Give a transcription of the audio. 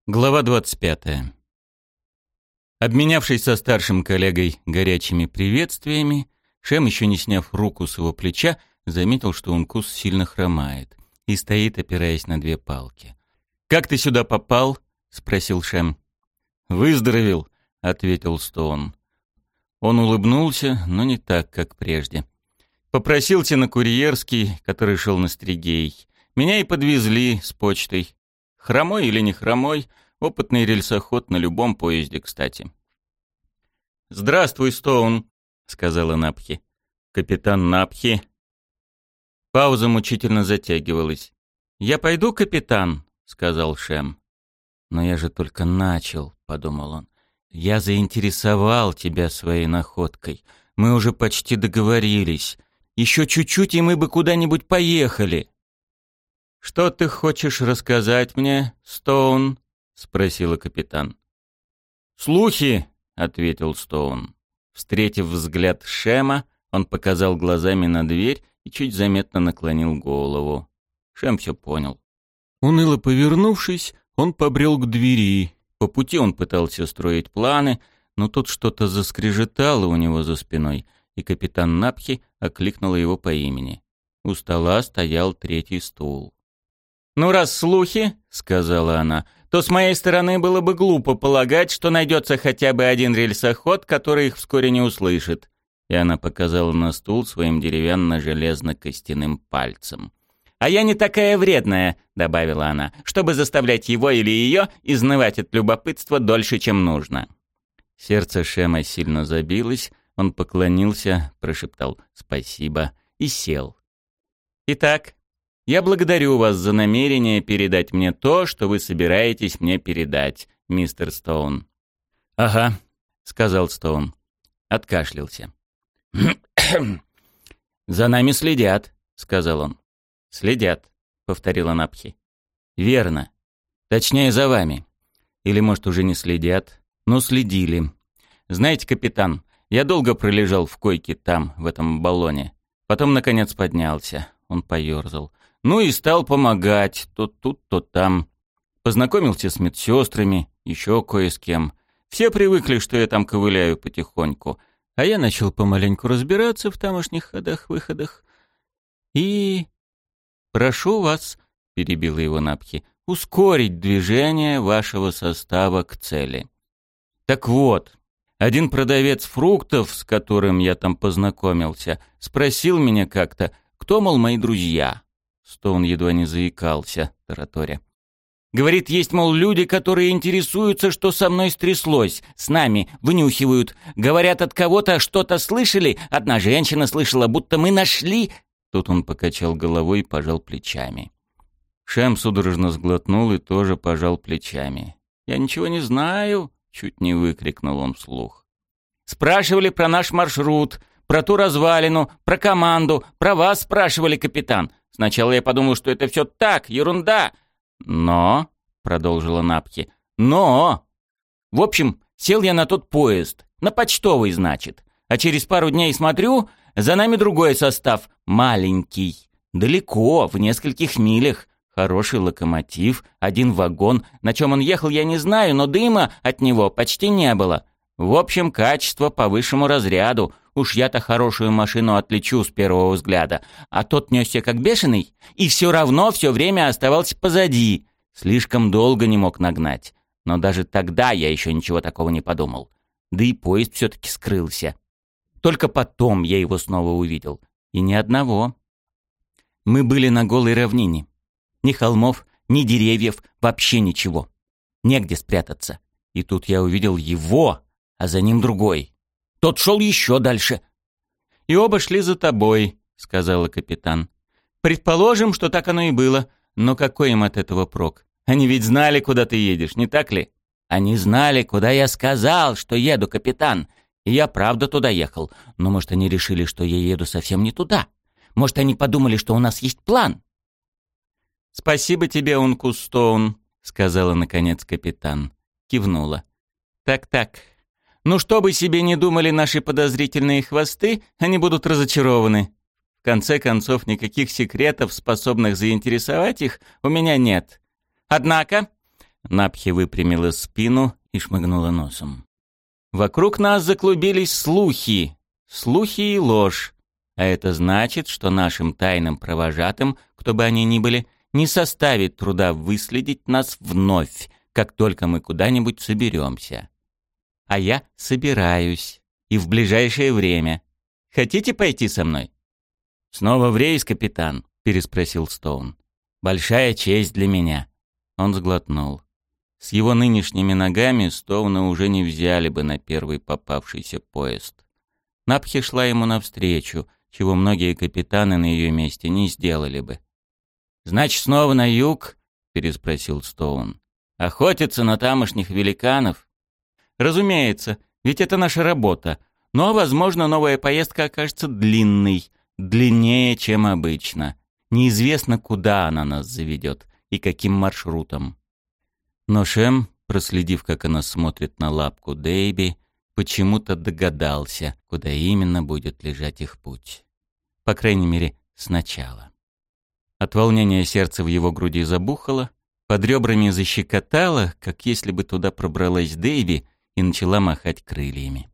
Глава 25. Обменявшись со старшим коллегой горячими приветствиями, Шем, еще не сняв руку с его плеча, заметил, что Ункус сильно хромает и стоит, опираясь на две палки. «Как ты сюда попал?» — спросил Шем. «Выздоровел», — ответил Стоун. Он улыбнулся, но не так, как прежде. «Попросился на курьерский, который шел на Стригей. Меня и подвезли с почтой. Хромой или не хромой, опытный рельсоход на любом поезде, кстати». «Здравствуй, Стоун», — сказала Напхи. «Капитан Напхи». Пауза мучительно затягивалась. «Я пойду, капитан», — сказал Шем. «Но я же только начал», — подумал он. «Я заинтересовал тебя своей находкой. Мы уже почти договорились. Еще чуть-чуть, и мы бы куда-нибудь поехали». «Что ты хочешь рассказать мне, Стоун?» — спросила капитан. «Слухи», — ответил Стоун. Встретив взгляд Шема, он показал глазами на дверь и чуть заметно наклонил голову. Шем все понял. Уныло повернувшись, он побрел к двери. По пути он пытался строить планы, но тут что-то заскрежетало у него за спиной, и капитан Напхи окликнула его по имени. У стола стоял третий стул. «Ну, раз слухи, — сказала она, — то с моей стороны было бы глупо полагать, что найдется хотя бы один рельсоход, который их вскоре не услышит». И она показала на стул своим деревянно-железно-костяным пальцем. «А я не такая вредная, — добавила она, — чтобы заставлять его или ее изнывать от любопытства дольше, чем нужно». Сердце Шема сильно забилось, он поклонился, прошептал «спасибо» и сел. «Итак, я благодарю вас за намерение передать мне то, что вы собираетесь мне передать, мистер Стоун». «Ага», — сказал Стоун. Откашлялся. «За нами следят», — сказал он. «Следят», — повторила Напхи. «Верно. Точнее, за вами. Или, может, уже не следят, но следили. Знаете, капитан, я долго пролежал в койке там, в этом баллоне. Потом, наконец, поднялся». Он поёрзал. «Ну и стал помогать, то тут, то там. Познакомился с медсестрами, еще кое с кем. Все привыкли, что я там ковыляю потихоньку. А я начал помаленьку разбираться в тамошних ходах-выходах. И... прошу вас, — перебила его Напхи, — ускорить движение вашего состава к цели. Так вот, один продавец фруктов, с которым я там познакомился, спросил меня как-то, кто, мол, мои друзья. Стоун едва не заикался, тараторя. Говорит, есть, мол, люди, которые интересуются, что со мной стряслось, с нами, вынюхивают. Говорят, от кого-то что-то слышали. Одна женщина слышала, будто мы нашли... Тут он покачал головой и пожал плечами. Шем судорожно сглотнул и тоже пожал плечами. «Я ничего не знаю», — чуть не выкрикнул он вслух. «Спрашивали про наш маршрут, про ту развалину, про команду, про вас спрашивали, капитан. Сначала я подумал, что это все так, ерунда. Но, — продолжила Напхи, — но... В общем, сел я на тот поезд, на почтовый, значит. А через пару дней смотрю, за нами другой состав, маленький, далеко, в нескольких милях. Хороший локомотив, один вагон. На чем он ехал, я не знаю, но дыма от него почти не было. В общем, качество по высшему разряду. Уж я-то хорошую машину отличу с первого взгляда. А тот несся как бешеный, и все равно все время оставался позади. Слишком долго не мог нагнать. Но даже тогда я еще ничего такого не подумал. Да и поезд все-таки скрылся. Только потом я его снова увидел. И ни одного. Мы были на голой равнине. Ни холмов, ни деревьев, вообще ничего. Негде спрятаться. И тут я увидел его, а за ним другой. Тот шел еще дальше. «И оба шли за тобой», — сказала капитан. «Предположим, что так оно и было. Но какой им от этого прок? Они ведь знали, куда ты едешь, не так ли?» «Они знали, куда я сказал, что еду, капитан. И я правда туда ехал. Но, может, они решили, что я еду совсем не туда. Может, они подумали, что у нас есть план». «Спасибо тебе, Ункус Стоун», — сказала, наконец, капитан. Кивнула. «Так-так. Ну, что бы себе не думали наши подозрительные хвосты, они будут разочарованы. В конце концов, никаких секретов, способных заинтересовать их, у меня нет. Однако, Напхи выпрямила спину и шмыгнула носом. Вокруг нас заклубились слухи. Слухи и ложь. А это значит, что нашим тайным провожатым, кто бы они ни были, не составит труда выследить нас вновь, как только мы куда-нибудь соберемся. А я собираюсь. И в ближайшее время. Хотите пойти со мной? «Снова в рейс, капитан?» — переспросил Стоун. «Большая честь для меня». Он сглотнул. С его нынешними ногами Стоуна уже не взяли бы на первый попавшийся поезд. Напхи шла ему навстречу, чего многие капитаны на ее месте не сделали бы. «Значит, снова на юг?» — переспросил Стоун. «Охотиться на тамошних великанов?» «Разумеется, ведь это наша работа. Но, возможно, новая поездка окажется длинной, длиннее, чем обычно. Неизвестно, куда она нас заведет и каким маршрутом». Но Шем, проследив, как она смотрит на лапку Дэйби, почему-то догадался, куда именно будет лежать их путь. По крайней мере, сначала. От волнения сердце в его груди забухало, под ребрами защекотало, как если бы туда пробралась Дэйби и начала махать крыльями.